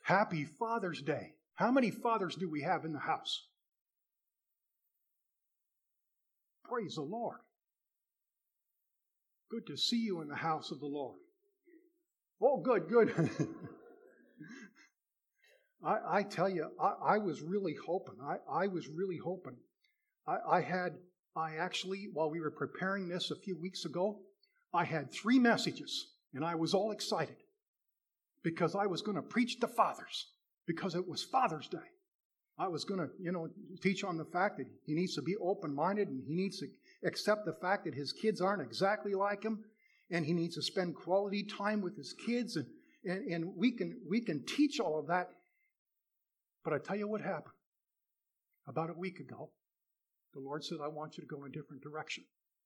Happy Father's Day. How many fathers do we have in the house? Praise the Lord. Good to see you in the house of the Lord. Oh, good. I tell you, I was really hoping. I actually, while we were preparing this a few weeks ago, I had 3 messages, and I was all excited because I was going to preach to fathers because it was Father's Day. I was going to, teach on the fact that he needs to be open-minded and he needs to accept the fact that his kids aren't exactly like him, and he needs to spend quality time with his kids, and we can teach all of that. But I tell you what happened. About a week ago, the Lord said, I want you to go in a different direction.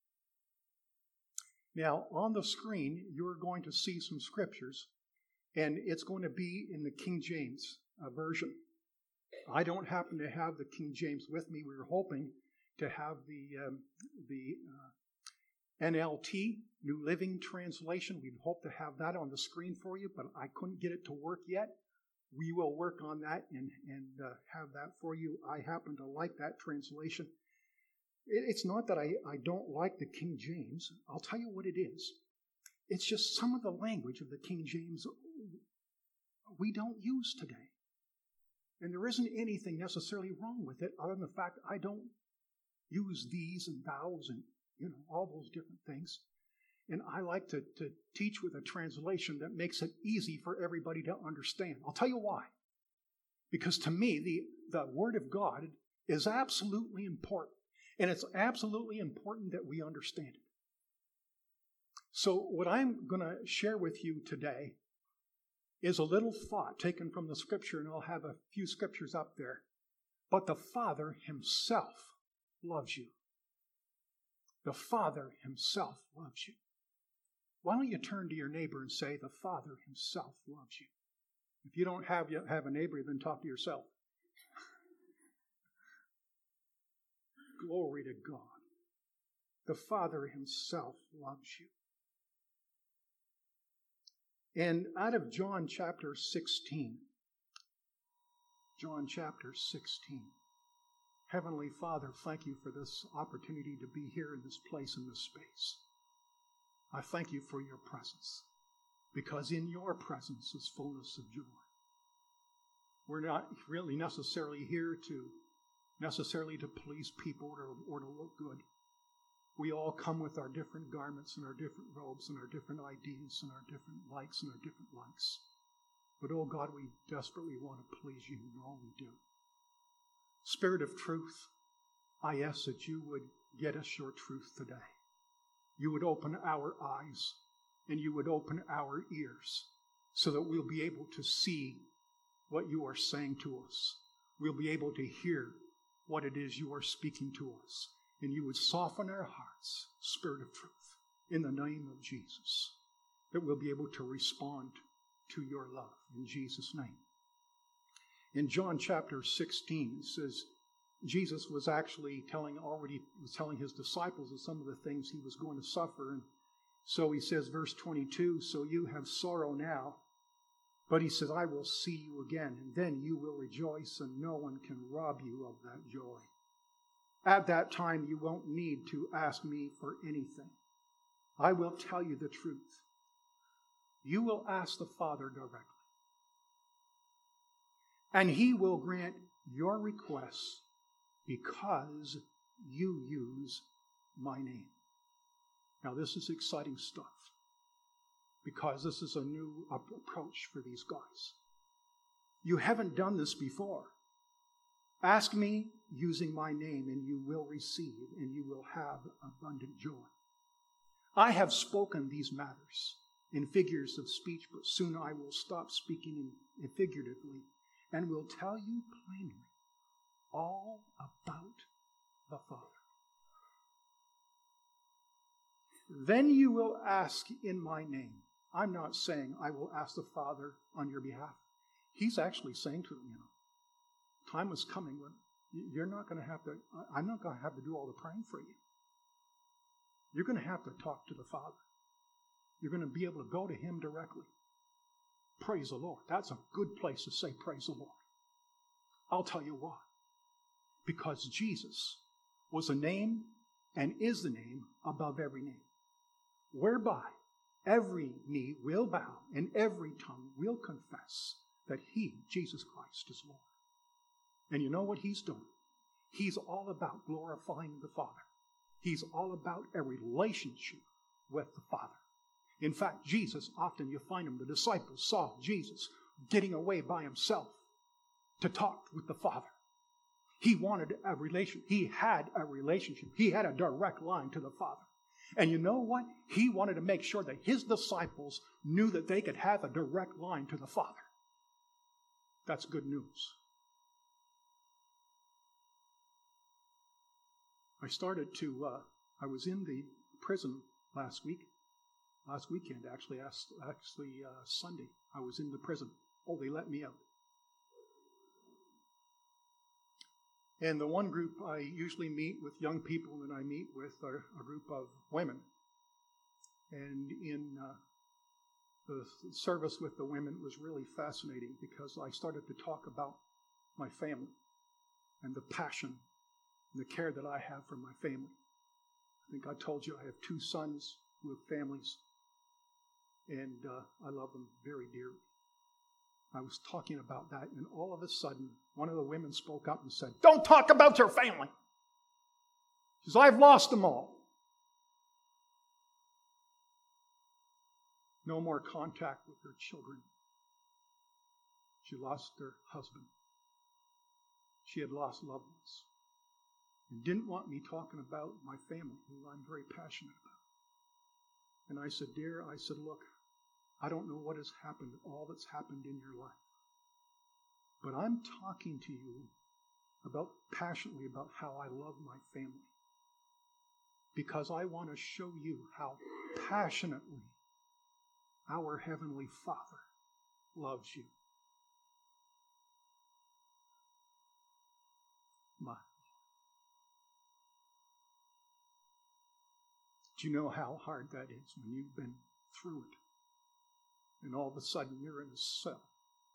Now, on the screen, you're going to see some scriptures, and it's going to be in the King James version. I don't happen to have the King James with me. We were hoping to have the NLT, New Living Translation. We'd hope to have that on the screen for you, but I couldn't get it to work yet. We will work on that and have that for you. I happen to like that translation. It's not that I don't like the King James. I'll tell you what it is. It's just some of the language of the King James we don't use today. And there isn't anything necessarily wrong with it other than the fact I don't use these and thous and, all those different things. And I like to teach with a translation that makes it easy for everybody to understand. I'll tell you why. Because to me, the Word of God is absolutely important. And it's absolutely important that we understand it. So what I'm going to share with you today is a little thought taken from the Scripture, and I'll have a few scriptures up there. But the Father Himself loves you. The Father Himself loves you. Why don't you turn to your neighbor and say, the Father Himself loves you. If you don't have a neighbor, then talk to yourself. Glory to God. The Father Himself loves you. And out of John chapter 16, Heavenly Father, thank you for this opportunity to be here in this place, in this space. I thank you for your presence, because in your presence is fullness of joy. We're not really necessarily here to please people or to look good. We all come with our different garments and our different robes and our different ideas and our different likes and our different likes. But, oh God, we desperately want to please you in all we do. Spirit of truth, I ask that you would get us your truth today. You would open our eyes and you would open our ears so that we'll be able to see what you are saying to us. We'll be able to hear what it is you are speaking to us. And you would soften our hearts, Spirit of truth, in the name of Jesus, that we'll be able to respond to your love in Jesus' name. In John chapter 16, it says, Jesus was actually telling his disciples of some of the things he was going to suffer. And so he says, verse 22, so you have sorrow now, but he says, I will see you again, and then you will rejoice, and no one can rob you of that joy. At that time, you won't need to ask me for anything. I will tell you the truth. You will ask the Father directly, and He will grant your requests because you use my name. Now, this is exciting stuff, because this is a new approach for these guys. You haven't done this before. Ask me using my name, and you will receive, and you will have abundant joy. I have spoken these matters in figures of speech, but soon I will stop speaking figuratively and will tell you plainly all about the Father. Then you will ask in my name. I'm not saying I will ask the Father on your behalf. He's actually saying to them, time is coming when I'm not going to have to do all the praying for you. You're going to have to talk to the Father. You're going to be able to go to Him directly. Praise the Lord. That's a good place to say praise the Lord. I'll tell you why. Because Jesus was a name and is the name above every name, whereby every knee will bow and every tongue will confess that He, Jesus Christ, is Lord. And you know what He's doing? He's all about glorifying the Father. He's all about a relationship with the Father. In fact, Jesus, often you find him, the disciples saw Jesus getting away by himself to talk with the Father. He wanted a relation. He had a relationship. He had a direct line to the Father. And you know what? He wanted to make sure that his disciples knew that they could have a direct line to the Father. That's good news. I was in the prison last weekend, actually Sunday. I was in the prison. Oh, they let me out. And the one group I usually meet with young people that I meet with are a group of women. And in the service with the women was really fascinating because I started to talk about my family and the passion and the care that I have for my family. I think I told you I have 2 sons who have families, and I love them very dearly. I was talking about that, and all of a sudden, one of the women spoke up and said, "Don't talk about your family." She says, "I've lost them all." No more contact with her children. She lost her husband. She had lost loved ones. And didn't want me talking about my family, who I'm very passionate about. And I said, "Dear," I said, "look, I don't know what has happened, all that's happened in your life. But I'm talking to you passionately about how I love my family. Because I want to show you how passionately our Heavenly Father loves you." Do you know how hard that is when you've been through it? And all of a sudden you're in a cell.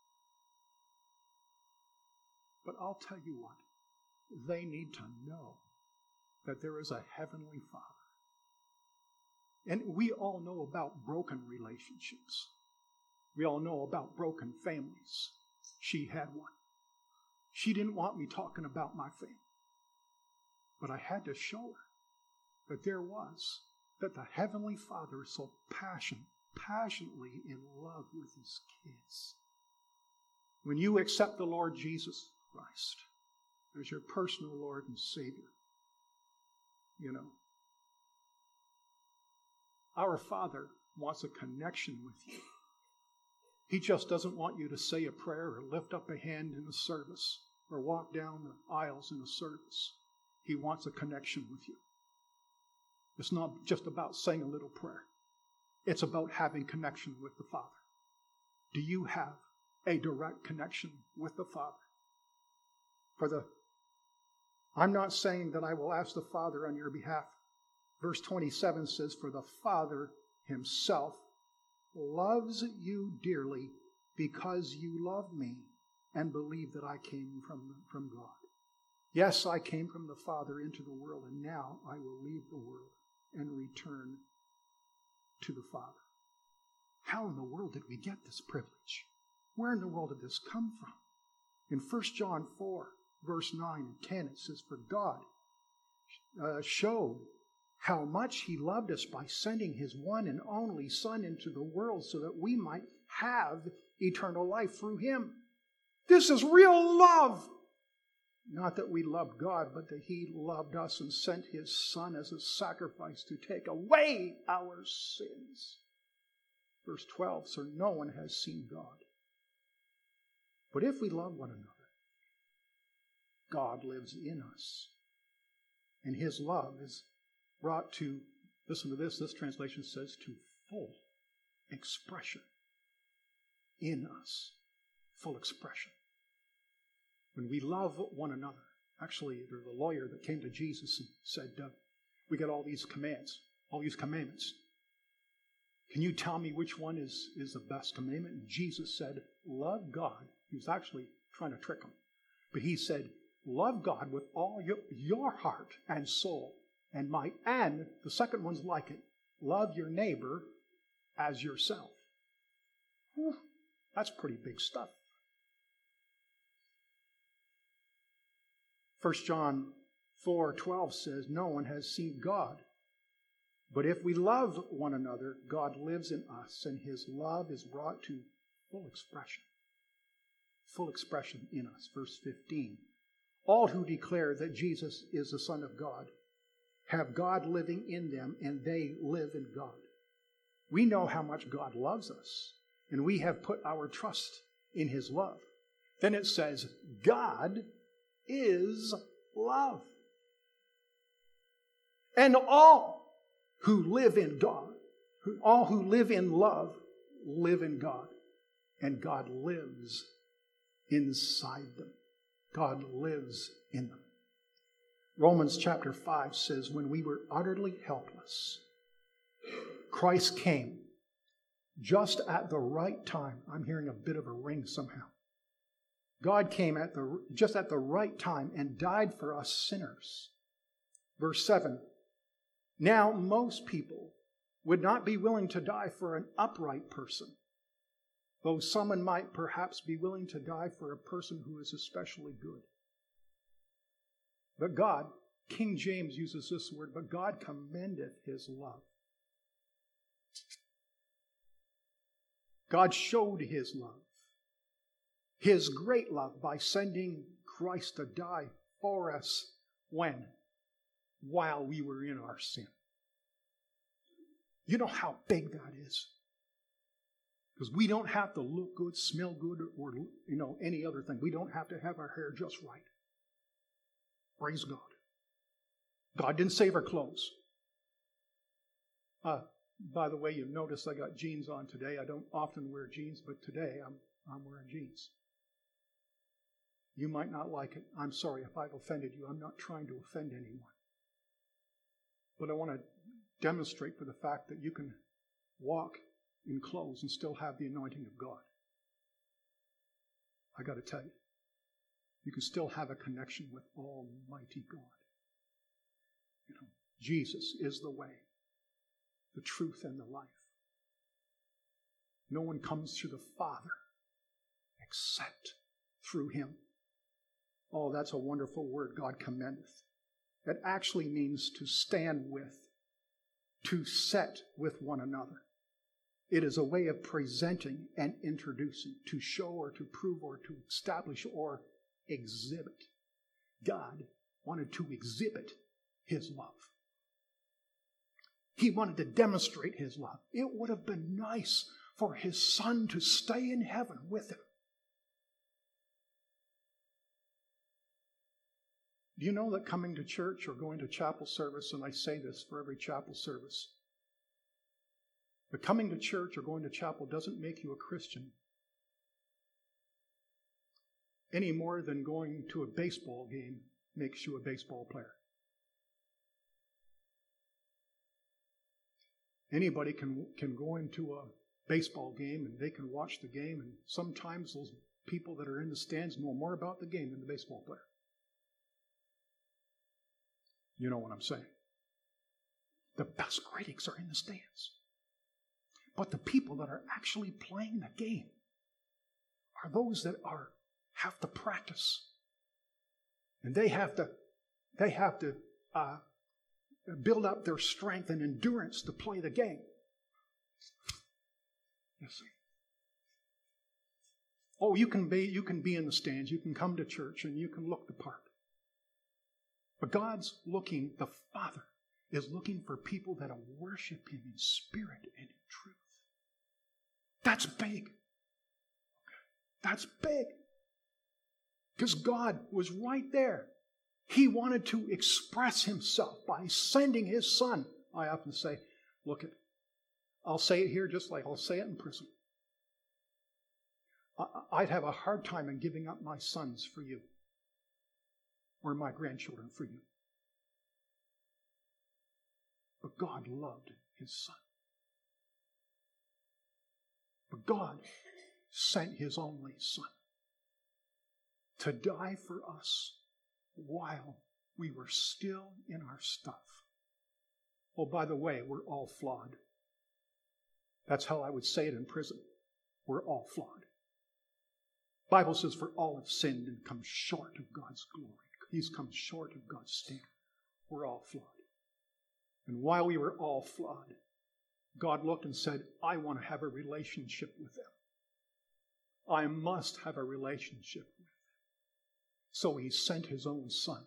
But I'll tell you what, they need to know that there is a Heavenly Father. And we all know about broken relationships. We all know about broken families. She had one. She didn't want me talking about my family. But I had to show her that that the Heavenly Father is so passionately in love with His kids. When you accept the Lord Jesus Christ as your personal Lord and Savior, our Father wants a connection with you. He just doesn't want you to say a prayer or lift up a hand in the service or walk down the aisles in the service. He wants a connection with you. It's not just about saying a little prayer. It's about having connection with the Father. Do you have a direct connection with the Father? I'm not saying that I will ask the Father on your behalf. Verse 27 says, "For the Father Himself loves you dearly because you love me and believe that I came from God. Yes, I came from the Father into the world, and now I will leave the world and return to the Father." How in the world did we get this privilege? Where in the world did this come from? In 1 John 4, verse 9 and 10, it says, "For God showed how much He loved us by sending His one and only Son into the world so that we might have eternal life through Him." This is real love. Not that we loved God, but that He loved us and sent His Son as a sacrifice to take away our sins. Verse 12, "So no one has seen God. But if we love one another, God lives in us. And His love is brought to," listen to this translation says, "to full expression in us." Full expression. When we love one another. Actually, there's a lawyer that came to Jesus and said, "We got all these commands, all these commandments. Can you tell me which one is the best commandment? And Jesus said, love God. He was actually trying to trick him. But he said, love God with all your heart and soul and might. And the second one's like it. Love your neighbor as yourself. Whew, that's pretty big stuff. 1 John 4:12 says, no one has seen God. But if we love one another, God lives in us, and his love is brought to full expression. Full expression in us. Verse 15. All who declare that Jesus is the Son of God have God living in them, and they live in God. We know how much God loves us, and we have put our trust in his love. Then it says, God is love. And all who live in God, all who live in love, live in God. And God lives inside them. God lives in them. Romans chapter 5 says, when we were utterly helpless, Christ came just at the right time. I'm hearing a bit of a ring somehow. God came just at the right time and died for us sinners. Verse 7. Now most people would not be willing to die for an upright person, though someone might perhaps be willing to die for a person who is especially good. But God, King James uses this word, but God commendeth his love. God showed his love, his great love, by sending Christ to die for us. When? While we were in our sin. You know how big that is? Because we don't have to look good, smell good, or any other thing. We don't have to have our hair just right. Praise God. God didn't save our clothes. By the way, you've noticed I got jeans on today. I don't often wear jeans, but today I'm wearing jeans. You might not like it. I'm sorry if I've offended you. I'm not trying to offend anyone. But I want to demonstrate for the fact that you can walk in clothes and still have the anointing of God. I got to tell you, you can still have a connection with Almighty God. Jesus is the way, the truth, and the life. No one comes to the Father except through him. Oh, that's a wonderful word, God commendeth. That actually means to stand with, to set with one another. It is a way of presenting and introducing, to show or to prove or to establish or exhibit. God wanted to exhibit his love. He wanted to demonstrate his love. It would have been nice for his Son to stay in heaven with him. Do you know that coming to church or going to chapel service, and I say this for every chapel service, but coming to church or going to chapel doesn't make you a Christian any more than going to a baseball game makes you a baseball player. Anybody can go into a baseball game and they can watch the game, and sometimes those people that are in the stands know more about the game than the baseball player. You know what I'm saying? The best critics are in the stands. But the people that are actually playing the game are those that have to practice. And they have to build up their strength and endurance to play the game. You see? Oh, you can be in the stands, you can come to church, and you can look the part. But God's looking, the Father is looking for people that worship him in spirit and in truth. That's big. That's big. Because God was right there. He wanted to express himself by sending his Son. I often say, I'll say it here just like I'll say it in prison. I'd have a hard time in giving up my sons for you, or my grandchildren for you. But God loved his Son. But God sent His only Son to die for us while we were still in our stuff. Oh, by the way, we're all flawed. That's how I would say it in prison. We're all flawed. The Bible says, for all have sinned and come short of God's glory. He's come short of God's standard. We're all flawed. And while we were all flawed, God looked and said, I want to have a relationship with them. I must have a relationship with them. So He sent His own Son.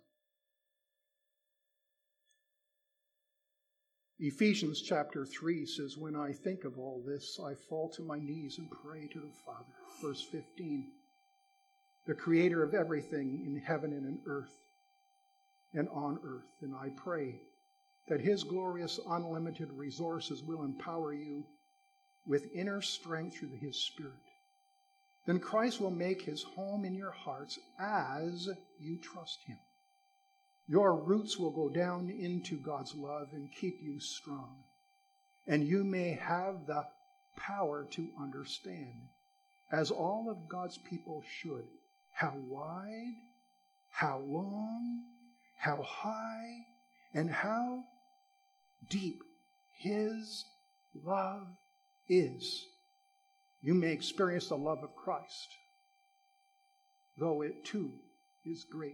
Ephesians chapter 3 says, when I think of all this, I fall to my knees and pray to the Father. Verse 15, the Creator of everything in heaven and in earth and on earth. And I pray that His glorious unlimited resources will empower you with inner strength through His Spirit. Then Christ will make His home in your hearts as you trust Him. Your roots will go down into God's love and keep you strong. And you may have the power to understand, as all of God's people should, how wide, how long, how high, and how deep His love is. You may experience the love of Christ, though it too is great.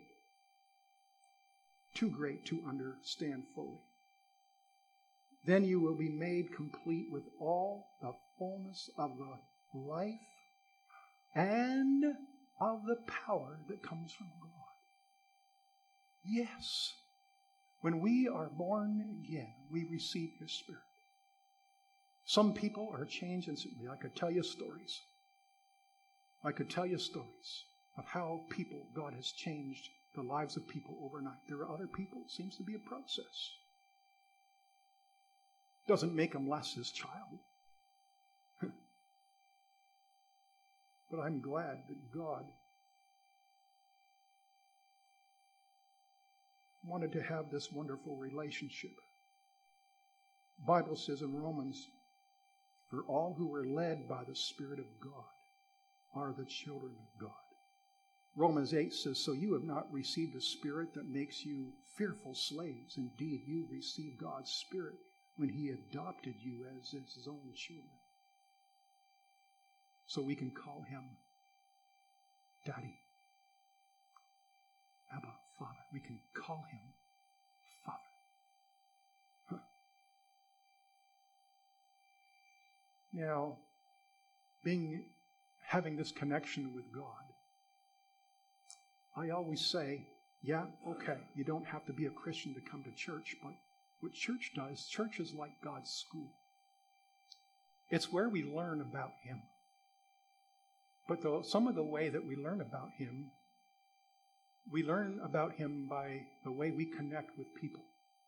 Too great to understand fully. Then you will be made complete with all the fullness of the life and of the power that comes from God. Yes, when we are born again, we receive His Spirit. Some people are changed instantly. I could tell you stories. I could tell you stories of how God has changed the lives of people overnight. There are other people, it seems to be a process. Doesn't make them less His child. But I'm glad that God wanted to have this wonderful relationship. The Bible says in Romans, for all who are led by the Spirit of God are the children of God. Romans 8 says, so you have not received a spirit that makes you fearful slaves. Indeed, you received God's Spirit when He adopted you as His own children. So we can call Him Daddy, Abba, Father. We can call Him Father. Now, having this connection with God, I always say, yeah, okay, you don't have to be a Christian to come to church, but what church does, church is like God's school. It's where we learn about Him. But some of the way that we learn about Him by the way we connect with people.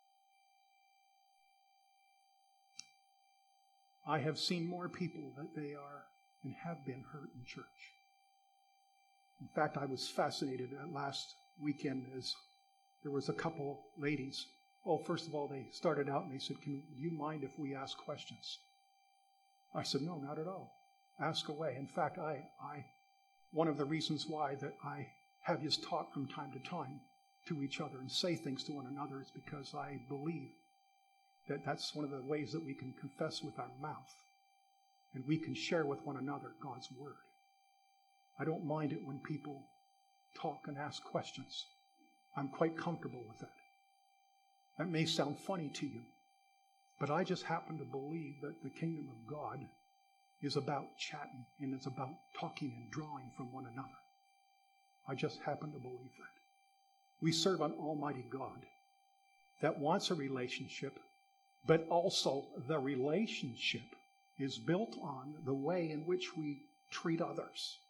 I have seen more people that they are and have been hurt in church. In fact, I was fascinated last weekend as there was a couple ladies. Well, first of all, they started out and they said, do you mind if we ask questions? I said, no, not at all. Ask away. In fact, one of the reasons why that I have you talk from time to time to each other and say things to one another is because I believe that that's one of the ways that we can confess with our mouth and we can share with one another God's Word. I don't mind it when people talk and ask questions. I'm quite comfortable with that. That may sound funny to you, but I just happen to believe that the kingdom of God is about chatting and it's about talking and drawing from one another. I just happen to believe that. We serve an almighty God that wants a relationship, but also the relationship is built on the way in which we treat others.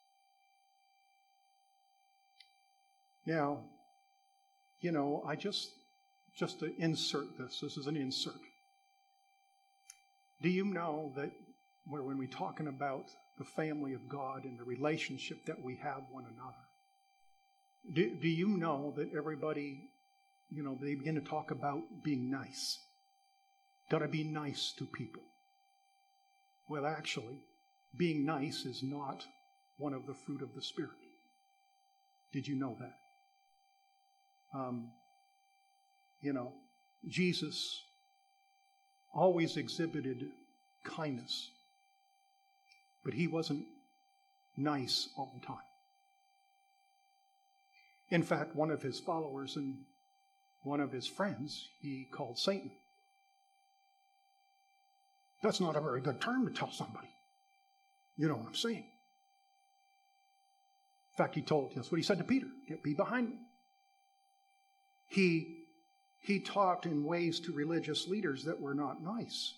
Now, I just to insert this is an insert. Do you know that when we're talking about the family of God and the relationship that we have one another, do you know that everybody, they begin to talk about being nice? Got to be nice to people. Well, actually, being nice is not one of the fruit of the Spirit. Did you know that? Jesus always exhibited kindness, but he wasn't nice all the time. In fact, one of his followers and one of his friends, he called Satan. That's not a very good term to tell somebody. You know what I'm saying? In fact, that's what he said to Peter, "Get thee behind me." He talked in ways to religious leaders that were not nice.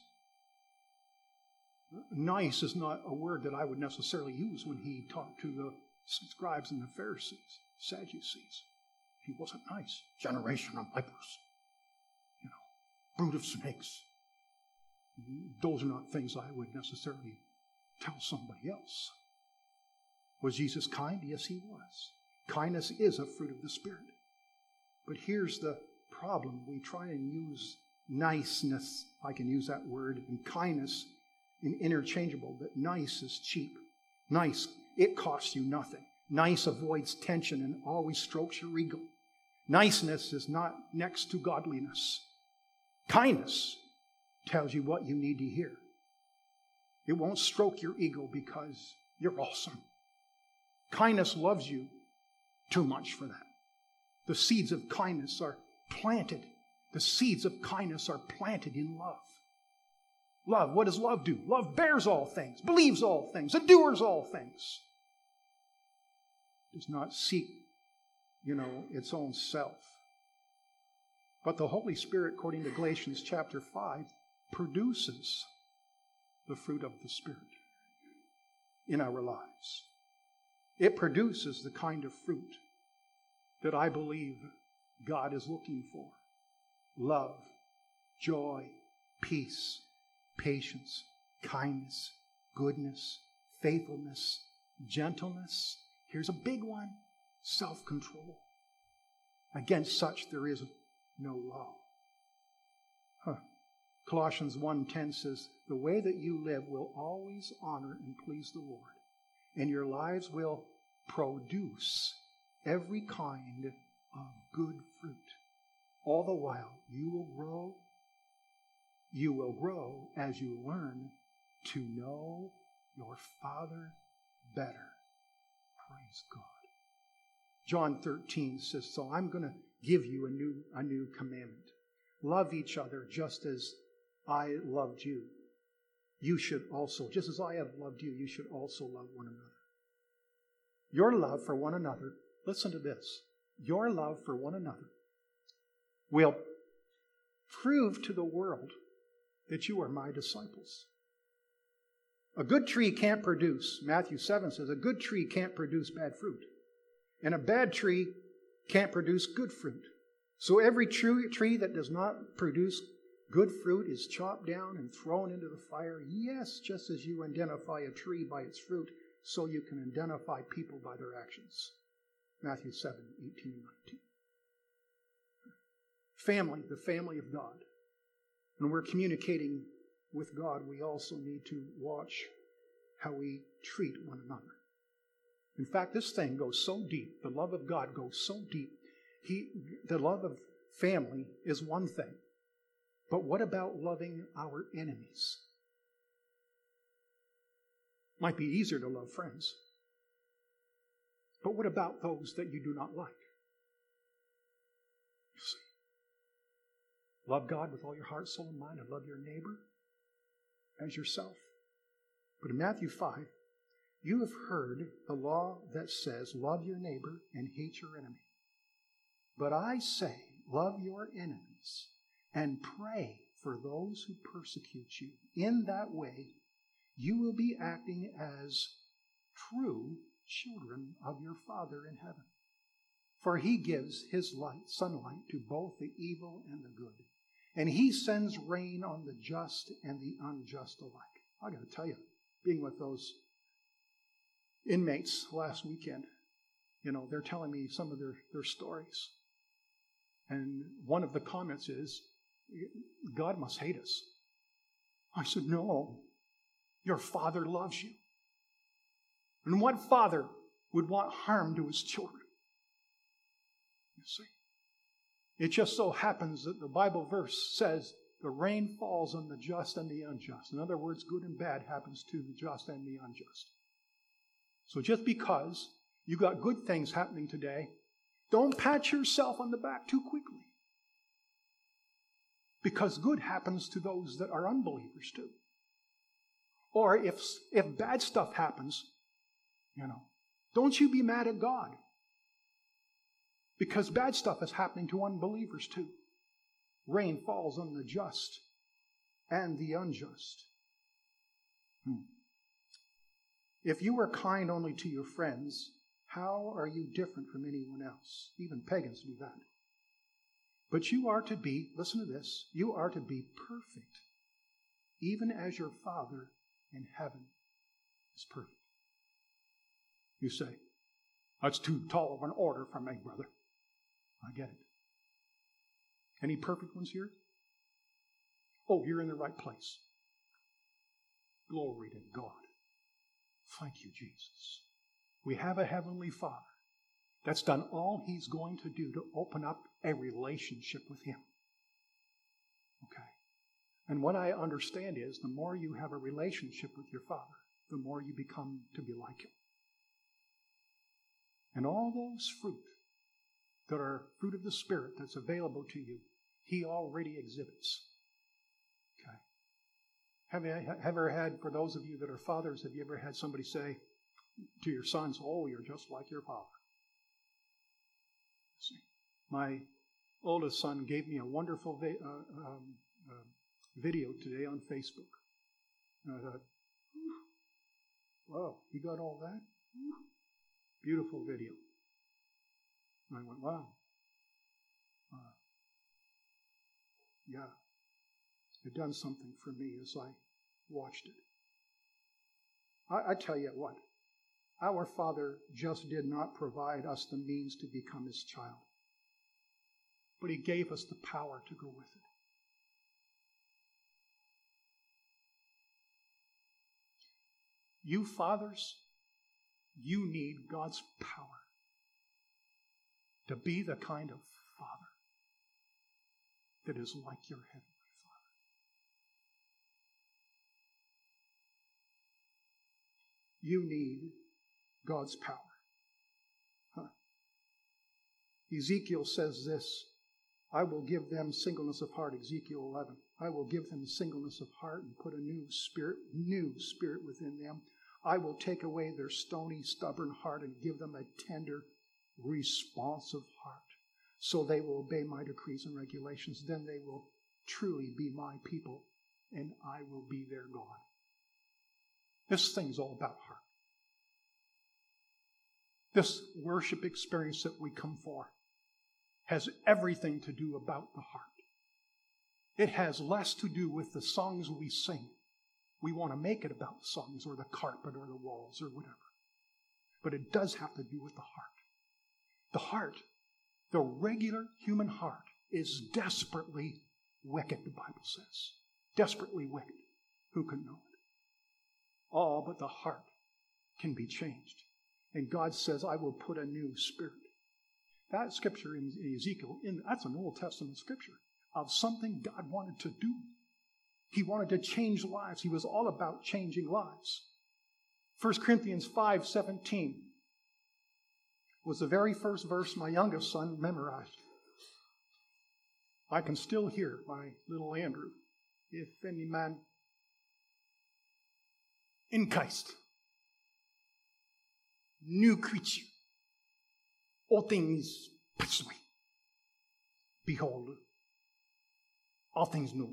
Nice is not a word that I would necessarily use when he talked to the scribes and the Pharisees, Sadducees. He wasn't nice. Generation of vipers. Brood of snakes. Those are not things I would necessarily tell somebody else. Was Jesus kind? Yes, he was. Kindness is a fruit of the Spirit. But here's the problem. We try and use niceness, if I can use that word, and kindness in interchangeable, but nice is cheap. Nice, it costs you nothing. Nice avoids tension and always strokes your ego. Niceness is not next to godliness. Kindness tells you what you need to hear. It won't stroke your ego because you're awesome. Kindness loves you too much for that. The seeds of kindness are planted. The seeds of kindness are planted in love. Love, what does love do? Love bears all things, believes all things, endures all things. Does not seek, its own self. But the Holy Spirit, according to Galatians chapter 5, produces the fruit of the Spirit in our lives. It produces the kind of fruit that I believe God is looking for. Love, joy, peace, patience, kindness, goodness, faithfulness, gentleness. Here's a big one, self-control. Against such there is no law. Colossians 1:10 says, "The way that you live will always honor and please the Lord, and your lives will produce every kind of good fruit. All the while you will grow as you learn to know your Father better." Praise God. John 13 says, "So I'm going to give you a new commandment. Love each other just as I loved you. You should also, just as I have loved you, you should also love one another." Your love for one another, listen to this, your love for one another will prove to the world that you are my disciples. A good tree can't produce, Matthew 7 says, a good tree can't produce bad fruit. And a bad tree can't produce good fruit. So every tree that does not produce good fruit is chopped down and thrown into the fire. Yes, just as you identify a tree by its fruit, so you can identify people by their actions. Matthew 7:18 and 19. Family, the family of God. When we're communicating with God, we also need to watch how we treat one another. In fact, this thing goes so deep. The love of God goes so deep. The love of family is one thing. But what about loving our enemies? Might be easier to love friends. But what about those that you do not like? You see, love God with all your heart, soul, and mind, and love your neighbor as yourself. But in Matthew 5, you have heard the law that says, love your neighbor and hate your enemy. But I say, love your enemies and pray for those who persecute you. In that way, you will be acting as true children of your Father in heaven. For he gives his sunlight to both the evil and the good. And he sends rain on the just and the unjust alike. I got to tell you, being with those inmates last weekend, they're telling me some of their stories. And one of the comments is, God must hate us. I said, no, your Father loves you. And what father would want harm to his children? You see? It just so happens that the Bible verse says the rain falls on the just and the unjust. In other words, good and bad happens to the just and the unjust. So just because you got good things happening today, don't pat yourself on the back too quickly. Because good happens to those that are unbelievers too. Or if bad stuff happens, don't you be mad at God. Because bad stuff is happening to unbelievers too. Rain falls on the just and the unjust. If you are kind only to your friends, how are you different from anyone else? Even pagans do that. But you are to be, listen to this, you are to be perfect, even as your Father in heaven is perfect. You say, that's too tall of an order for me, brother. I get it. Any perfect ones here? Oh, you're in the right place. Glory to God. Thank you, Jesus. We have a heavenly Father that's done all He's going to do to open up a relationship with Him. Okay? And what I understand is the more you have a relationship with your Father, the more you become to be like Him. And all those fruit that are fruit of the Spirit that's available to you, He already exhibits. Okay? Have you ever had, for those of you that are fathers, have you ever had somebody say to your sons, oh, you're just like your father? See, my oldest son gave me a wonderful video today on Facebook. And I thought, wow, he got all that? Beautiful video. And I went, wow. Yeah, it done something for me as I watched it. I tell you what, our Father just did not provide us the means to become His child, but He gave us the power to go with it. You fathers, you need God's power to be the kind of father that is like your Heavenly Father. You need God's power. Ezekiel says this, I will give them singleness of heart, Ezekiel 11. I will give them singleness of heart and put a new spirit within them. I will take away their stony, stubborn heart and give them a tender, responsive heart. So they will obey my decrees and regulations. Then they will truly be my people, and I will be their God. This thing's all about heart. This worship experience that we come for has everything to do about the heart. It has less to do with the songs we sing. We want to make it about the songs or the carpet or the walls or whatever. But it does have to do with the heart. The heart, the regular human heart, is desperately wicked, the Bible says. Desperately wicked. Who can know it? All but the heart can be changed. And God says, I will put a new spirit. That scripture in Ezekiel, that's an Old Testament scripture of something God wanted to do. He wanted to change lives. He was all about changing lives. 1 Corinthians 5:17 was the very first verse my youngest son memorized. I can still hear my little Andrew. If any man in Christ, new creature, all things pass away. Behold, all things new.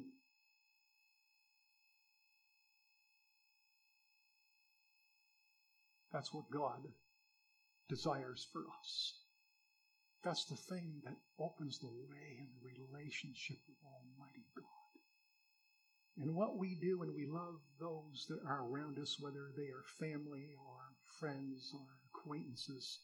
That's what God desires for us. That's the thing that opens the way in the relationship with Almighty God. And what we do when we love those that are around us, whether they are family or friends or acquaintances,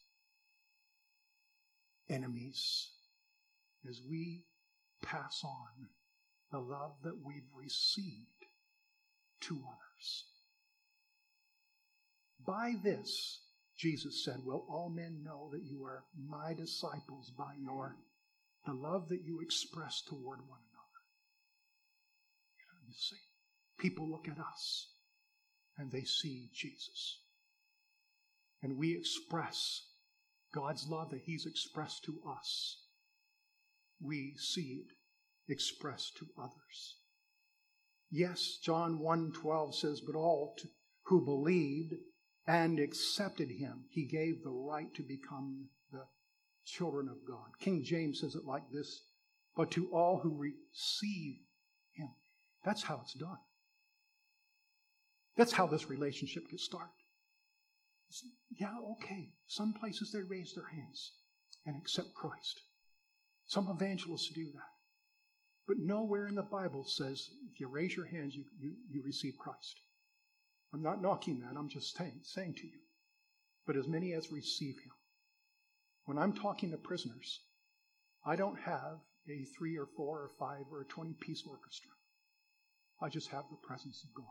enemies, is we pass on the love that we've received to others. By this, Jesus said, will all men know that you are my disciples by the love that you express toward one another. You see, people look at us and they see Jesus. And we express God's love that He's expressed to us. We see it expressed to others. Yes, John 1:12 says, but all who believed and accepted Him, He gave the right to become the children of God. King James says it like this, but to all who receive Him. That's how it's done. That's how this relationship gets started. Yeah, okay. Some places they raise their hands and accept Christ. Some evangelists do that. But nowhere in the Bible says if you raise your hands, you receive Christ. I'm not knocking that. I'm just saying to you. But as many as receive Him. When I'm talking to prisoners, I don't have a 3 or 4 or 5 or a 20-piece orchestra. I just have the presence of God.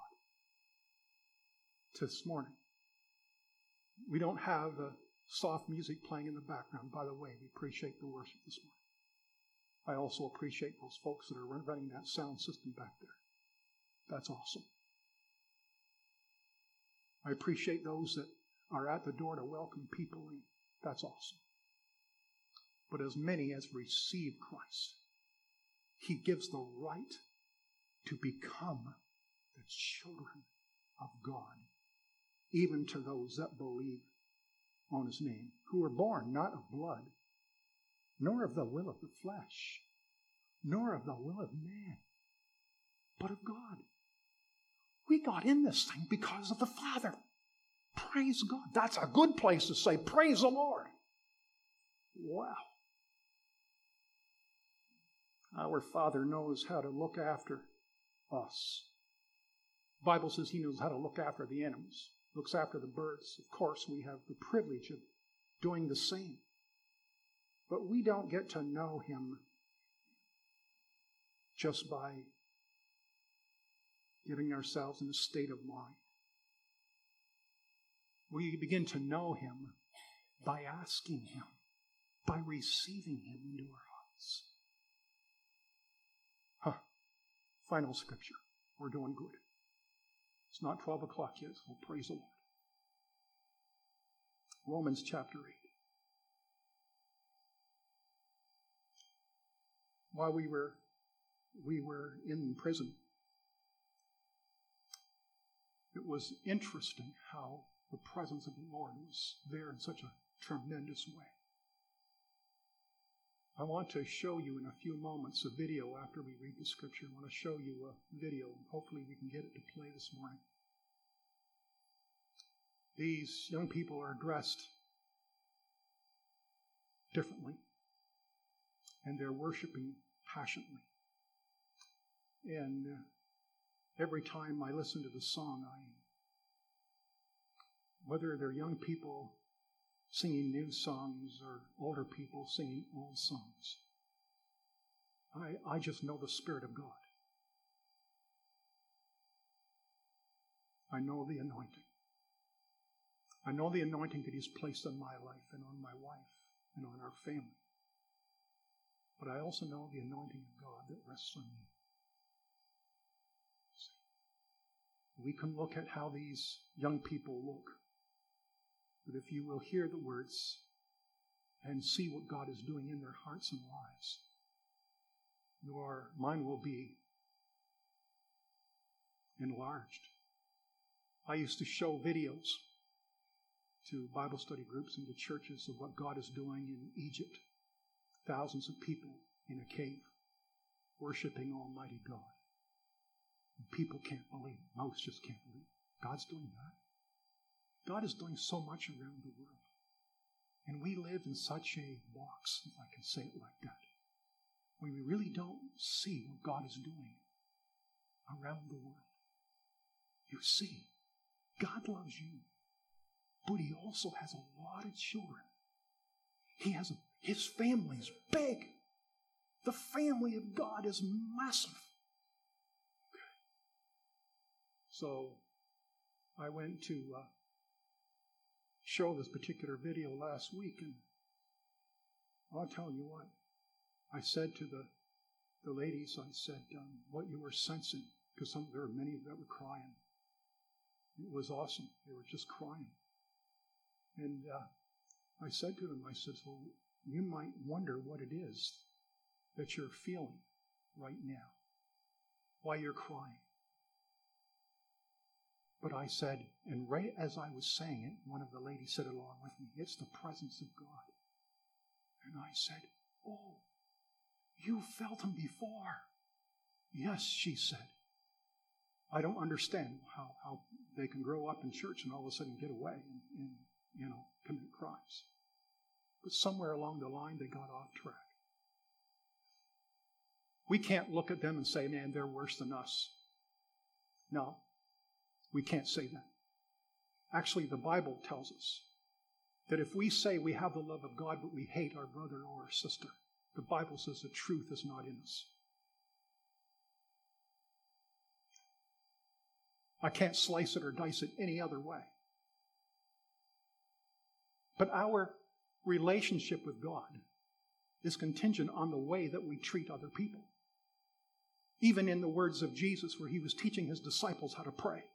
This morning, we don't have soft music playing in the background. By the way, we appreciate the worship this morning. I also appreciate those folks that are running that sound system back there. That's awesome. I appreciate those that are at the door to welcome people in. That's awesome. But as many as receive Christ, He gives the right to become the children of God, even to those that believe on His name, who were born not of blood, nor of the will of the flesh, nor of the will of man, but of God. We got in this thing because of the Father. Praise God. That's a good place to say, praise the Lord. Wow. Our Father knows how to look after us. The Bible says He knows how to look after the animals, looks after the birds. Of course, we have the privilege of doing the same. But we don't get to know Him just by getting ourselves in a state of mind. We begin to know Him by asking Him, by receiving Him into our hearts. Final scripture. We're doing good. It's not 12 o'clock yet, so praise the Lord. Romans chapter 8. While we were in prison, it was interesting how the presence of the Lord was there in such a tremendous way. I want to show you in a few moments a video after we read the scripture. I want to show you a video. Hopefully we can get it to play this morning. These young people are dressed differently, and they're worshiping passionately. And every time I listen to the song, whether they're young people singing new songs or older people singing old songs, I just know the Spirit of God. I know the anointing. I know the anointing that He's placed on my life and on my wife and on our family. But I also know the anointing of God that rests on me. We can look at how these young people look. But if you will hear the words and see what God is doing in their hearts and lives, your mind will be enlarged. I used to show videos to Bible study groups and to churches of what God is doing in Egypt. Thousands of people in a cave worshiping Almighty God. And people can't believe it. Most just can't believe it. God's doing that. God is doing so much around the world. And we live in such a box, if I can say it like that, where we really don't see what God is doing around the world. You see, God loves you, but He also has a lot of children. His family's big. The family of God is massive. So I went to show this particular video last week, and I'll tell you what. I said to the ladies, I said, what you were sensing, because there were many that were crying. It was awesome. They were just crying. And I said to them, I said, well, you might wonder what it is that you're feeling right now, why you're crying. But I said, and right as I was saying it, one of the ladies said along with me, it's the presence of God. And I said, oh, you felt him before. Yes, she said. I don't understand how they can grow up in church and all of a sudden get away and commit crimes. But somewhere along the line, they got off track. We can't look at them and say, man, they're worse than us. No, we can't say that. Actually, the Bible tells us that if we say we have the love of God, but we hate our brother or our sister, the Bible says the truth is not in us. I can't slice it or dice it any other way. But our relationship with God is contingent on the way that we treat other people. Even in the words of Jesus, where he was teaching his disciples how to pray.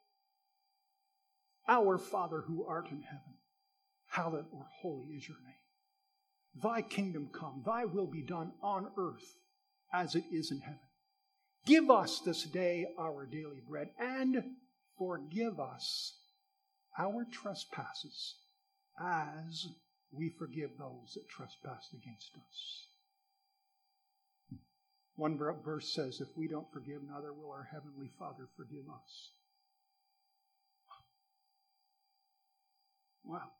Our Father who art in heaven, hallowed or holy is your name. Thy kingdom come, thy will be done on earth as it is in heaven. Give us this day our daily bread, and forgive us our trespasses as we forgive those that trespass against us. One verse says, if we don't forgive, neither will our Heavenly Father forgive us. Wow.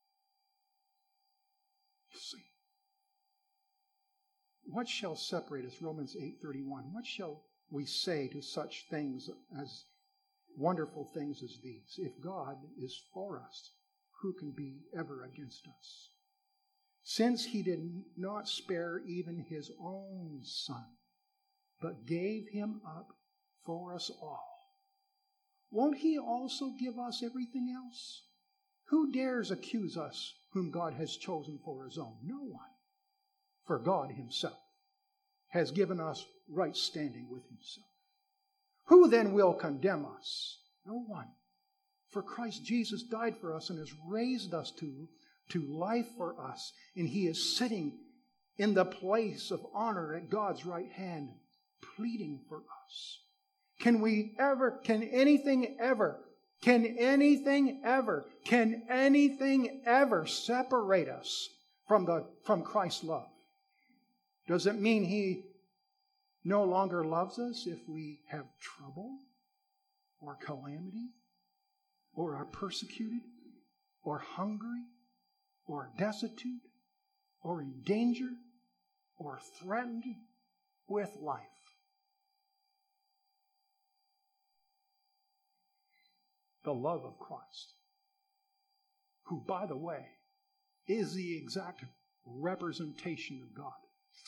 You see. What shall separate us? Romans 8:31. What shall we say to such things as wonderful things as these? If God is for us, who can be ever against us? Since he did not spare even his own Son, but gave him up for us all, won't he also give us everything else? Who dares accuse us whom God has chosen for his own? No one. For God himself has given us right standing with himself. Who then will condemn us? No one. For Christ Jesus died for us and has raised us to life for us. And he is sitting in the place of honor at God's right hand, pleading for us. Can anything ever separate us from Christ's love? Does it mean he no longer loves us if we have trouble or calamity or are persecuted or hungry or destitute or in danger or threatened with life? The love of Christ, who, by the way, is the exact representation of God.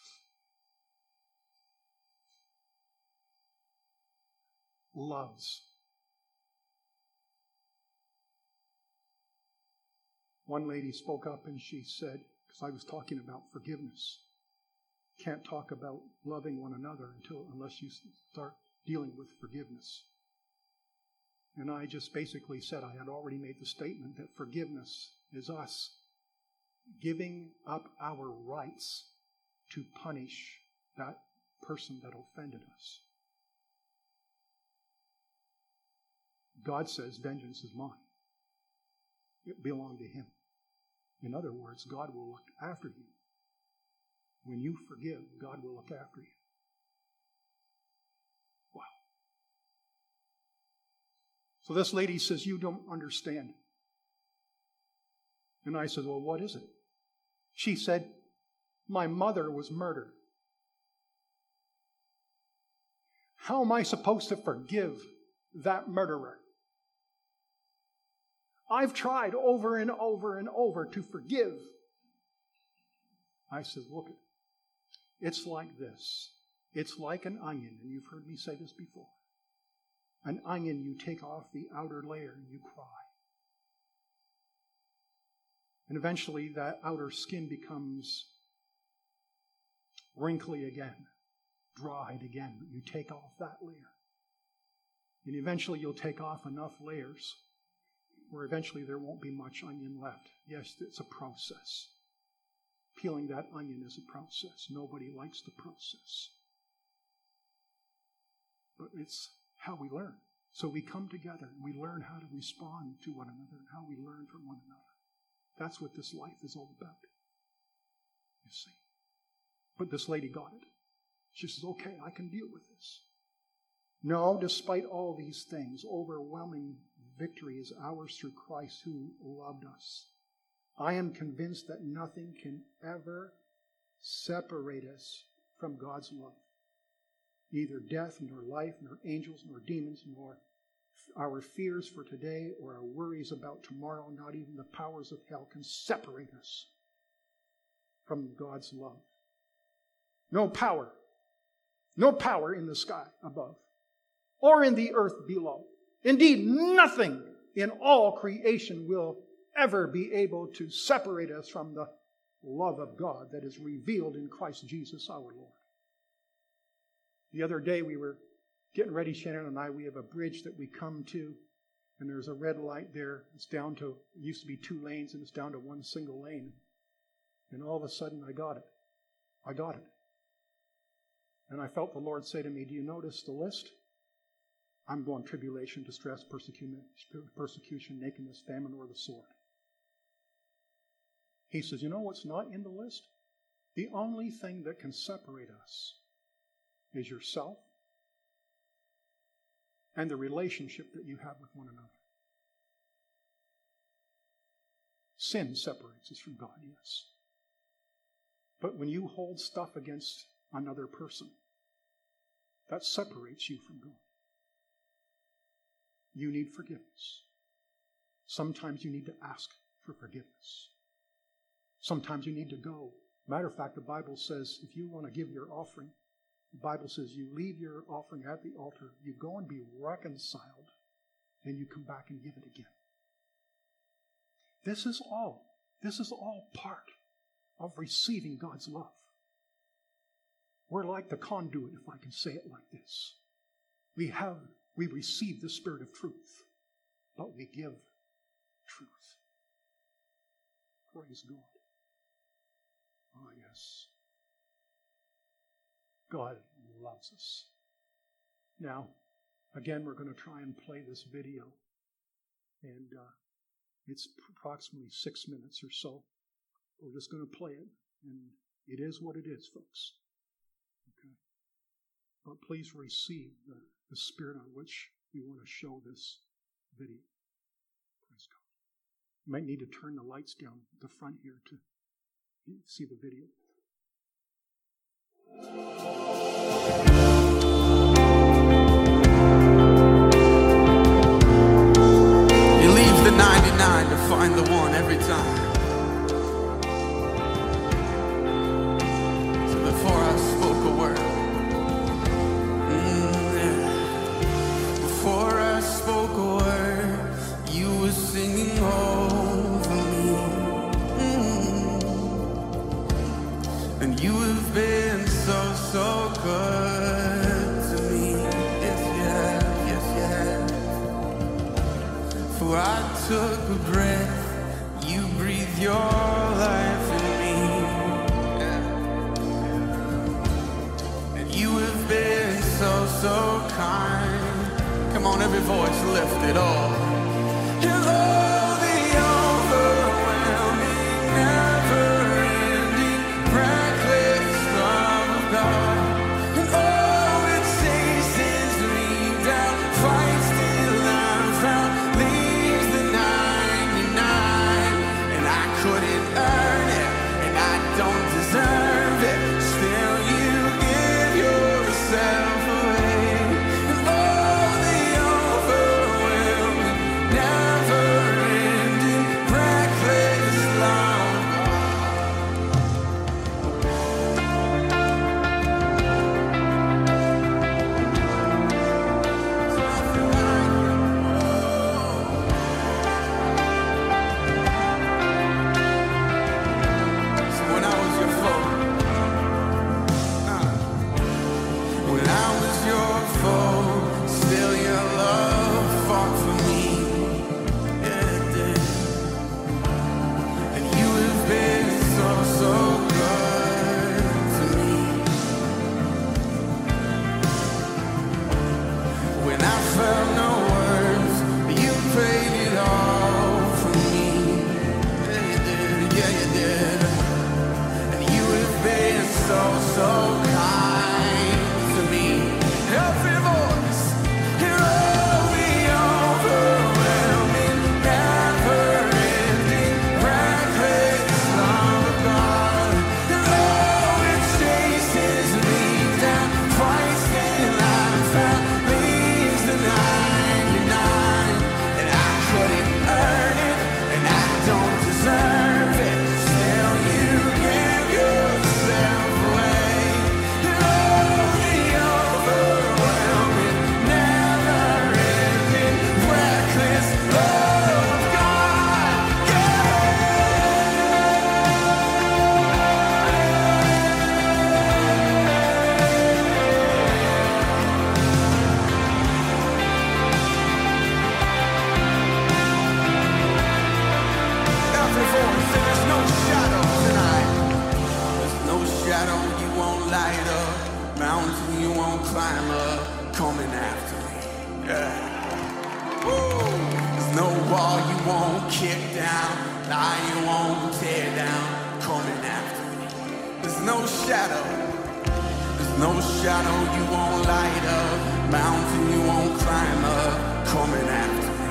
Loves. One lady spoke up and she said, because I was talking about forgiveness, can't talk about loving one another unless you start dealing with forgiveness. And I just basically said I had already made the statement that forgiveness is us giving up our rights to punish that person that offended us. God says, vengeance is mine. It belonged to him. In other words, God will look after you. When you forgive, God will look after you. Wow. So this lady says, you don't understand. And I said, well, what is it? She said, my mother was murdered. How am I supposed to forgive that murderer? I've tried over and over and over to forgive. I said, look, it's like this. It's like an onion, and you've heard me say this before. An onion, you take off the outer layer and you cry. And eventually that outer skin becomes wrinkly again, dried again. But you take off that layer. And eventually you'll take off enough layers where eventually there won't be much onion left. Yes, it's a process. Peeling that onion is a process. Nobody likes the process. But it's how we learn. So we come together and we learn how to respond to one another and how we learn from one another. That's what this life is all about. You see. But this lady got it. She says, okay, I can deal with this. No, despite all these things, overwhelming victory is ours through Christ who loved us. I am convinced that nothing can ever separate us from God's love. Neither death, nor life, nor angels, nor demons, nor our fears for today, or our worries about tomorrow, not even the powers of hell can separate us from God's love. No power in the sky above, or in the earth below. Indeed, nothing in all creation will ever be able to separate us from the love of God that is revealed in Christ Jesus our Lord. The other day we were getting ready, Shannon and I, we have a bridge that we come to, and there's a red light there. It's down to, it used to be 2 lanes, and it's down to 1 single lane. And all of a sudden I got it. And I felt the Lord say to me, do you notice the list? I'm going tribulation, distress, persecution, nakedness, famine, or the sword. He says, you know what's not in the list? The only thing that can separate us is yourself and the relationship that you have with one another. Sin separates us from God, yes. But when you hold stuff against another person, that separates you from God. You need forgiveness. Sometimes you need to ask for forgiveness. Sometimes you need to go. Matter of fact, the Bible says if you want to give your offering, the Bible says you leave your offering at the altar, you go and be reconciled, then you come back and give it again. This is all part of receiving God's love. We're like the conduit, if I can say it like this. We receive the Spirit of truth, but we give truth. Praise God. Oh, yes. God loves us. Now, again, we're going to try and play this video. And it's approximately 6 minutes or so. We're just going to play it. And it is what it is, folks. Okay? But please receive the spirit on which we want to show this video. Praise God. You might need to turn the lights down at the front here to see the video. You leave the 99 to find the one every time. So before I spoke a word, before I spoke a word, you were singing over me. And you have been so good to me. Yes, yeah. For I took a breath, you breathed your life in me. Yeah. And you have been so kind. Come on, every voice lift it all. And all the overwhelming, never-ending, reckless love of God. And all it chases me down, fights till I'm found, leaves the 99. And I couldn't earn it, and I don't deserve it. Still you give yourself away. And all the overwhelming, never-ending, reckless love of God. won't climb up, coming after me. Yeah. Woo. There's no wall you won't kick down, lie you won't tear down, coming after me. There's no shadow you won't light up, mountain you won't climb up, coming after me.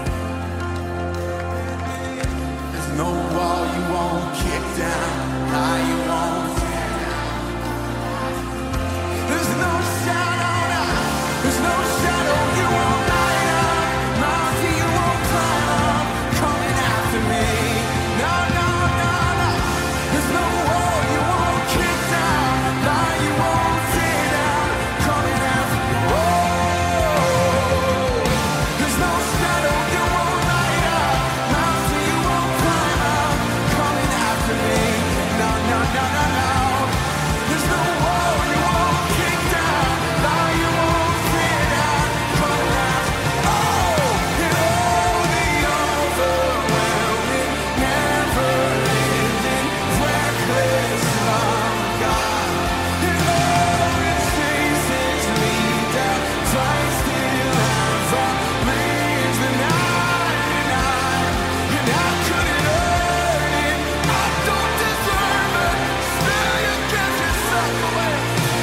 There's no wall you won't kick down, lie you won't tear down. There's no shadow you won't light up, mountain you won't climb up, coming after me. No. There's no wall you won't kick down, lie you won't tear down, coming after me. There's no shadow you won't light up, mountain you won't climb up, coming after me. No. There's no wall you won't kick down, lie you won't tear down, coming after me. And all the overwhelming, never-ending, reckless love of God. And all it chases me down, twice till I'm found, leaves the 99. And I couldn't earn it, I don't deserve it, still you give yourself away.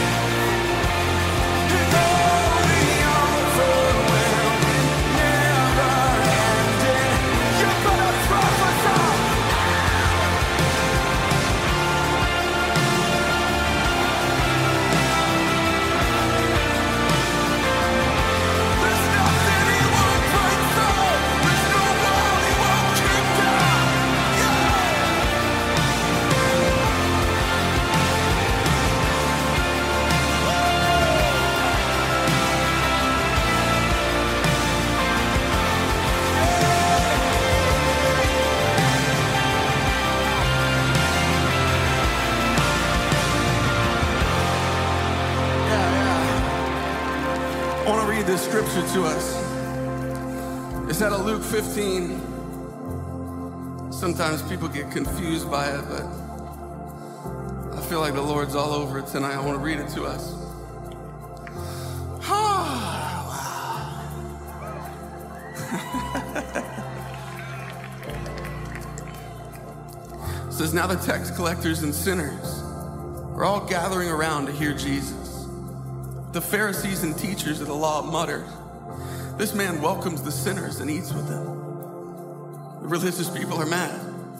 And all the overwhelming, never-ending, you better prophesy. There's nothing he won't break through. There's no wall he won't kick down. I want to read this scripture to us. It's out of Luke 15. Sometimes people get confused by it, but I feel like the Lord's all over it tonight. I want to read it to us. It says, now the tax collectors and sinners are all gathering around to hear Jesus. The Pharisees and teachers of the law muttered, this man welcomes the sinners and eats with them. The religious people are mad.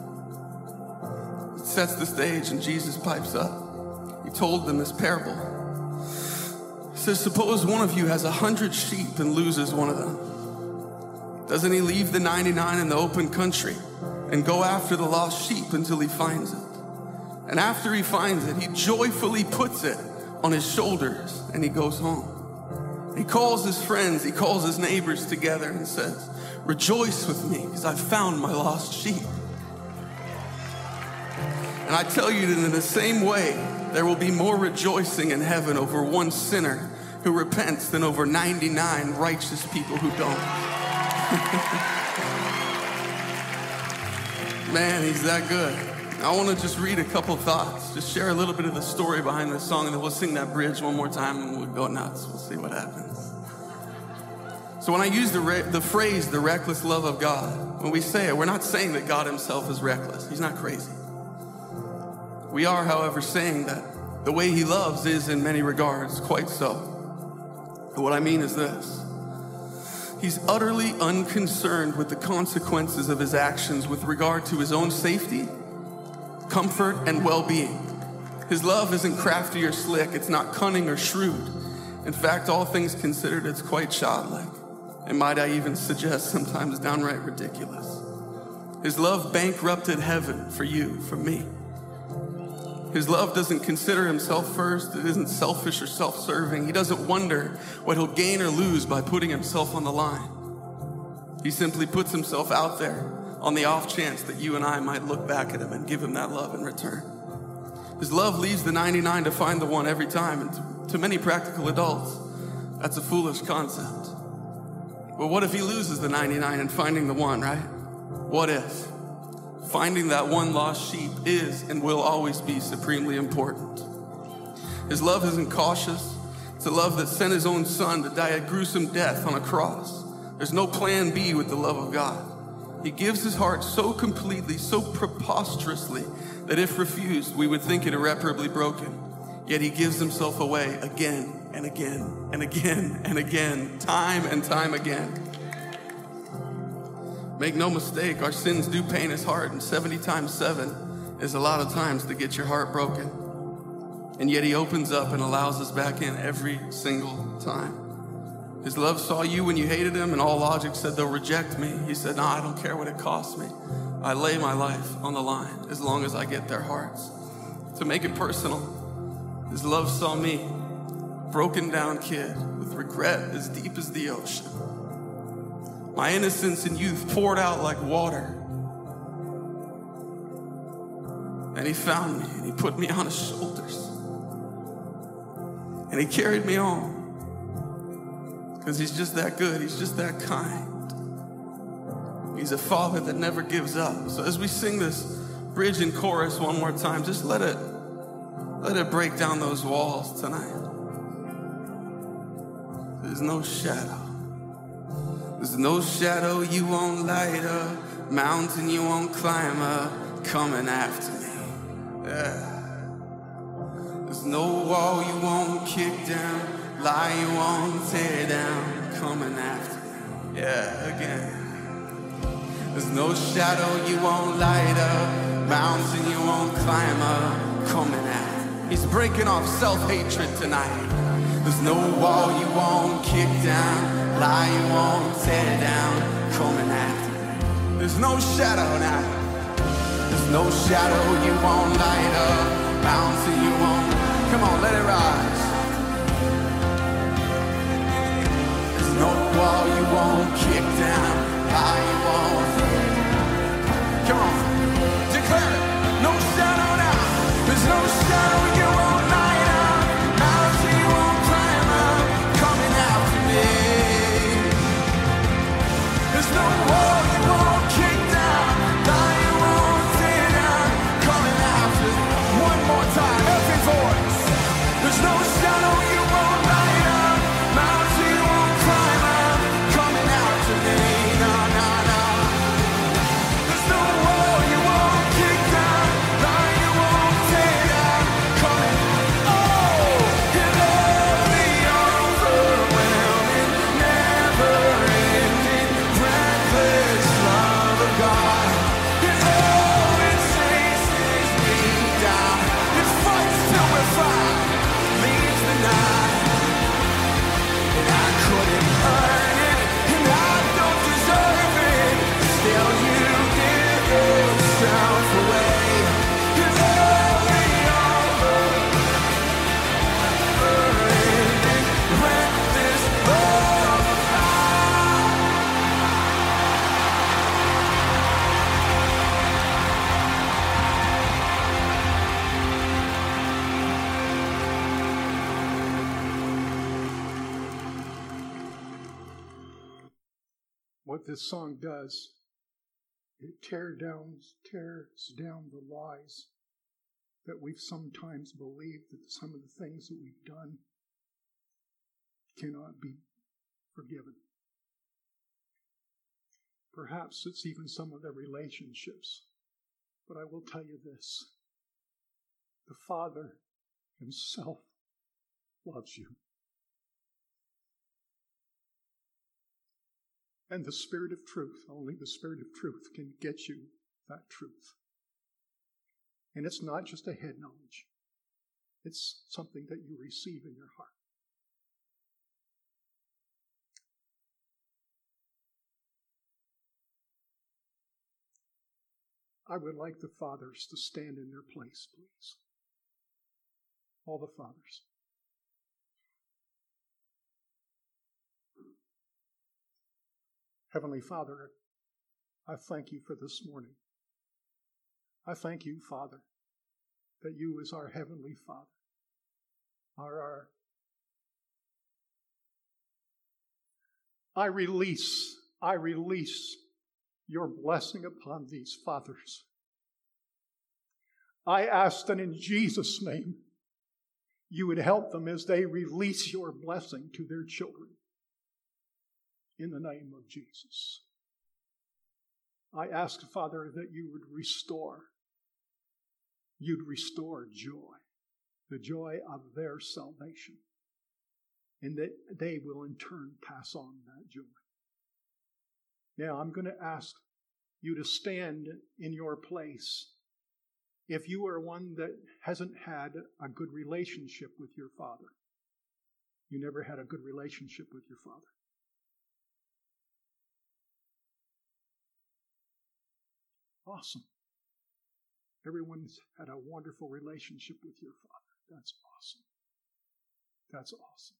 It sets the stage and Jesus pipes up. He told them this parable. He says, suppose one of you has 100 sheep and loses one of them. Doesn't he leave the 99 in the open country and go after the lost sheep until he finds it? And after he finds it, he joyfully puts it on his shoulders and he goes home. He calls his friends, he calls his neighbors together and says, rejoice with me because I found my lost sheep. And I tell you that in the same way, there will be more rejoicing in heaven over one sinner who repents than over 99 righteous people who don't. Man, he's that good. I want to just read a couple thoughts, just share a little bit of the story behind this song, and then we'll sing that bridge one more time and we'll go nuts. We'll see what happens. So when I use the phrase, the reckless love of God, when we say it, we're not saying that God himself is reckless. He's not crazy. We are, however, saying that the way he loves is, in many regards, quite so. But what I mean is this. He's utterly unconcerned with the consequences of his actions with regard to his own safety, comfort, and well-being. His love isn't crafty or slick. It's not cunning or shrewd. In fact, all things considered, it's quite childlike. And might I even suggest sometimes downright ridiculous. His love bankrupted heaven for you, for me. His love doesn't consider himself first. It isn't selfish or self-serving. He doesn't wonder what he'll gain or lose by putting himself on the line. He simply puts himself out there on the off chance that you and I might look back at him and give him that love in return. His love leaves the 99 to find the one every time. And to many practical adults, that's a foolish concept. But what if he loses the 99 and finding the one, right? What if? Finding that one lost sheep is and will always be supremely important. His love isn't cautious. It's a love that sent his own son to die a gruesome death on a cross. There's no plan B with the love of God. He gives his heart so completely, so preposterously, that if refused, we would think it irreparably broken. Yet he gives himself away again and again and again and again, time and time again. Make no mistake, our sins do pain his heart, and 70 times 7 is a lot of times to get your heart broken. And yet he opens up and allows us back in every single time. His love saw you when you hated him, and all logic said they'll reject me. He said, no, I don't care what it costs me. I lay my life on the line as long as I get their hearts. To make it personal, his love saw me, broken down kid with regret as deep as the ocean. My innocence and youth poured out like water. And he found me, and he put me on his shoulders. And he carried me on. Because he's just that good. He's just that kind. He's a father that never gives up. So as we sing this bridge and chorus one more time, just let it break down those walls tonight. There's no shadow. There's no shadow you won't light up, mountain you won't climb up, coming after me. Yeah. There's no wall you won't kick down, lie you won't tear down, coming after me. Yeah, again. There's no shadow you won't light up, mountain you won't climb up, coming after me. He's breaking off self-hatred tonight. There's no wall you won't kick down, lie you won't tear down, coming after me. There's no shadow now. There's no shadow you won't light up, mountain you won't. Come on, let it rise. There's no wall you won't kick down, lie you won't. Come on, declare it. No shadow now. There's no shadow you won't light up, mountain you won't climb up, coming after me. There's no wall you won't kick down, lie you won't tear down, coming after me. One more time, every voice. There's no shadow you won't light up, mountain you won't climb up, coming after me. No, no, no. There's no wall you won't kick down, lie you won't tear down, coming. Oh, it'll be overwhelming, never-ending, reckless love of God. It always chases me down. It fights till we're found. Leaves the night, and I couldn't earn it, and I don't deserve it. Still, you give yourself away. It's only over-ending, reckless love. What this song does, it tears down the lies that we've sometimes believed that some of the things that we've done cannot be forgiven. Perhaps it's even some of the relationships. But I will tell you this. The Father himself loves you. And the Spirit of truth, only the Spirit of truth can get you that truth. And it's not just a head knowledge. It's something that you receive in your heart. I would like the fathers to stand in their place, please. All the fathers. Heavenly Father, I thank you for this morning. I thank you, Father, that you as our Heavenly Father are I release your blessing upon these fathers. I ask that in Jesus' name, you would help them as they release your blessing to their children. In the name of Jesus. I ask, Father, that you would restore. You'd restore joy, the joy of their salvation, and that they will in turn pass on that joy. Now, I'm going to ask you to stand in your place. If you are one that hasn't had a good relationship with your father, you never had a good relationship with your father. Awesome. Everyone's had a wonderful relationship with your father. That's awesome. That's awesome.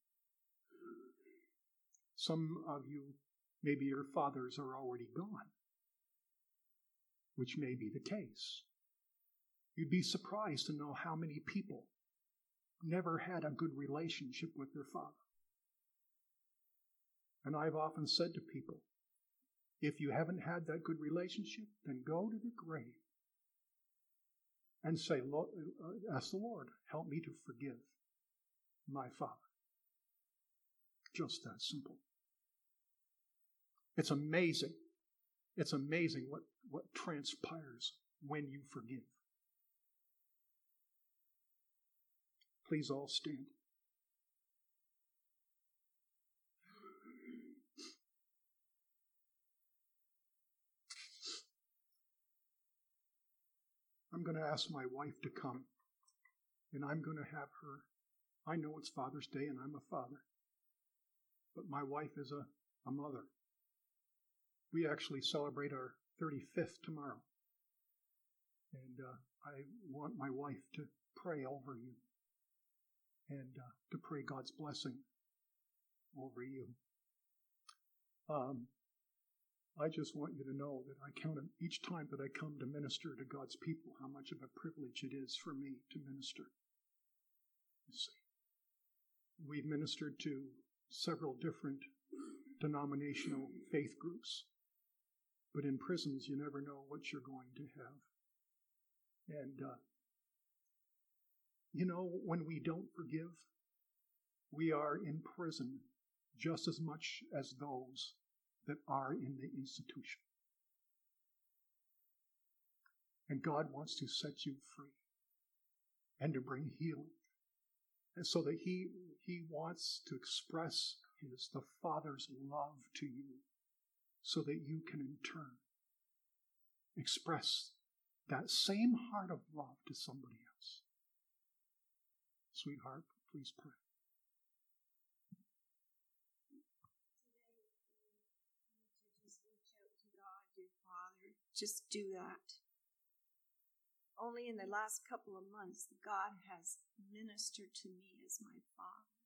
Some of you, maybe your fathers are already gone, which may be the case. You'd be surprised to know how many people never had a good relationship with their father. And I've often said to people, if you haven't had that good relationship, then go to the grave and say, ask the Lord, help me to forgive my father. Just that simple. It's amazing. It's amazing what transpires when you forgive. Please all stand. I'm going to ask my wife to come, and I'm going to have her. I know it's Father's Day, and I'm a father, but my wife is a mother. We actually celebrate our 35th tomorrow, and I want my wife to pray over you and to pray God's blessing over you. I just want you to know that I count each time that I come to minister to God's people, how much of a privilege it is for me to minister. You see, we've ministered to several different denominational faith groups, but in prisons you never know what you're going to have. And, when we don't forgive, we are in prison just as much as those that are in the institution. And God wants to set you free and to bring healing. And so that He wants to express the Father's love to you so that you can in turn express that same heart of love to somebody else. Sweetheart, please pray. Just do that. Only in the last couple of months, God has ministered to me as my Father.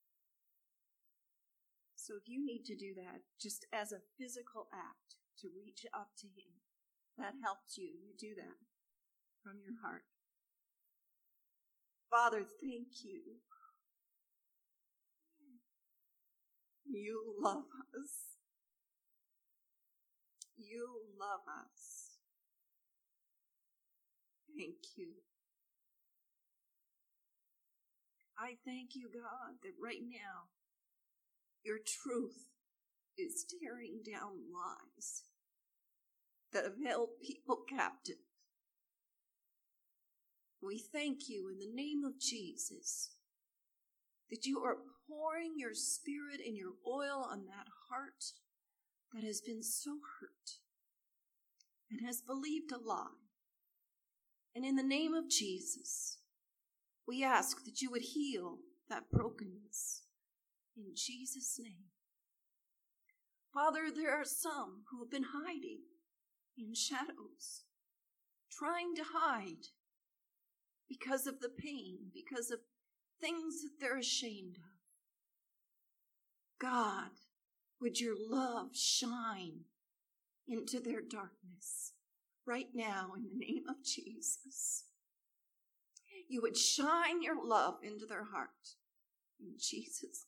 So if you need to do that, just as a physical act, to reach up to Him, that helps you. You do that from your heart. Father, thank you. You love us. You love us. Thank you. I thank you, God, that right now your truth is tearing down lies that have held people captive. We thank you in the name of Jesus that you are pouring your Spirit and your oil on that heart that has been so hurt and has believed a lie. And in the name of Jesus, we ask that you would heal that brokenness in Jesus' name. Father, there are some who have been hiding in shadows, trying to hide because of the pain, because of things that they're ashamed of. God, would your love shine into their darkness right now in the name of Jesus? You would shine your love into their heart in Jesus.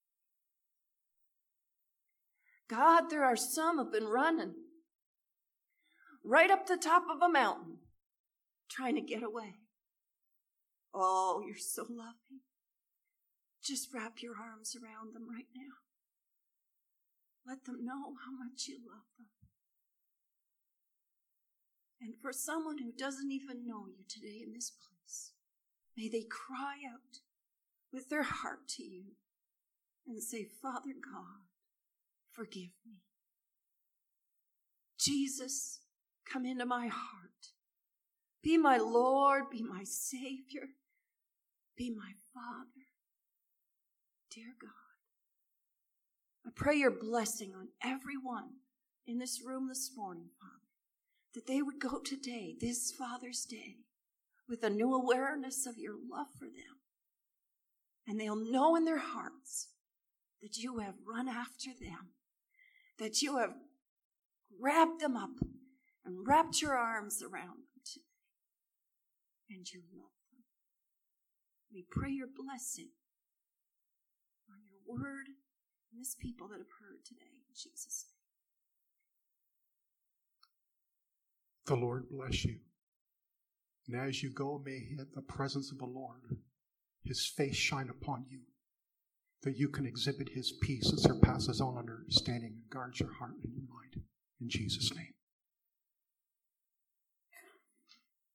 God, there are some who have been running right up the top of a mountain trying to get away. Oh, you're so loving. just wrap your arms around them right now. Let them know how much you love them. And for someone who doesn't even know you today in this place, may they cry out with their heart to you and say, Father God, forgive me. Jesus, come into my heart. Be my Lord, be my Savior, be my Father. Dear God, I pray your blessing on everyone in this room this morning, Father, that they would go today, this Father's Day, with a new awareness of your love for them. And they'll know in their hearts that you have run after them, that you have grabbed them up and wrapped your arms around them today, and you love them. We pray your blessing on your word and this people that have heard today, in Jesus' name. The Lord bless you. And as you go, may the presence of the Lord, his face shine upon you, that you can exhibit his peace that surpasses all understanding and guards your heart and your mind. In Jesus' name.